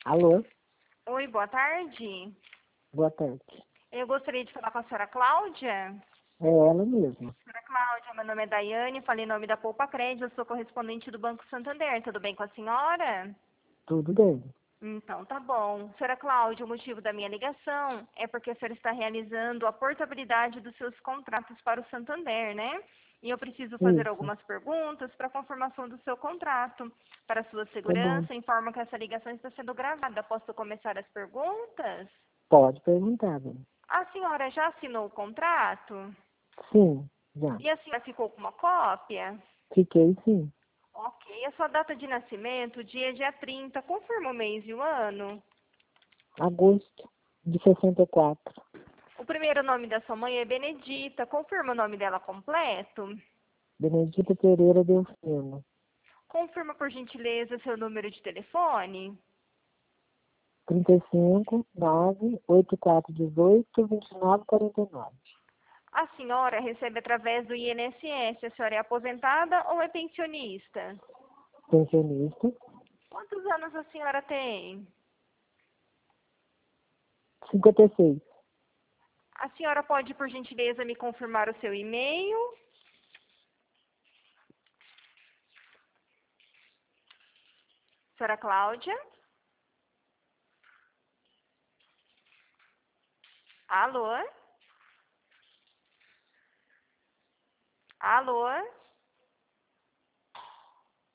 Alô? Oi, boa tarde. Boa tarde. Eu gostaria de falar com a senhora Cláudia. É ela mesma. Senhora Cláudia, meu nome é Daiane, falei em nome da Poupa Crédito, eu sou correspondente do Banco Santander. Tudo bem com a senhora? Tudo bem. Então, tá bom. Senhora Cláudia, o motivo da minha ligação é porque a senhora está realizando a portabilidade dos seus contratos para o Santander, né? E eu preciso fazer Isso. algumas perguntas para confirmação do seu contrato. Para sua Tá bom. segurança, informo que essa ligação está sendo gravada. Posso começar as perguntas? Pode perguntar, bem. A senhora já assinou o contrato? Sim, já. E a senhora ficou com uma cópia? Fiquei sim. Ok. A sua data de nascimento, dia 30, confirma o mês e o ano? Agosto de 64. O primeiro nome da sua mãe é Benedita. Confirma o nome dela completo? Benedita Pereira Delfino. Confirma, por gentileza, seu número de telefone? 35 9 8418 2949. A senhora recebe através do INSS. A senhora é aposentada ou é pensionista? Pensionista. Quantos anos a senhora tem? 56. A senhora pode, por gentileza, me confirmar o seu e-mail? Senhora Cláudia? Alô? Alô?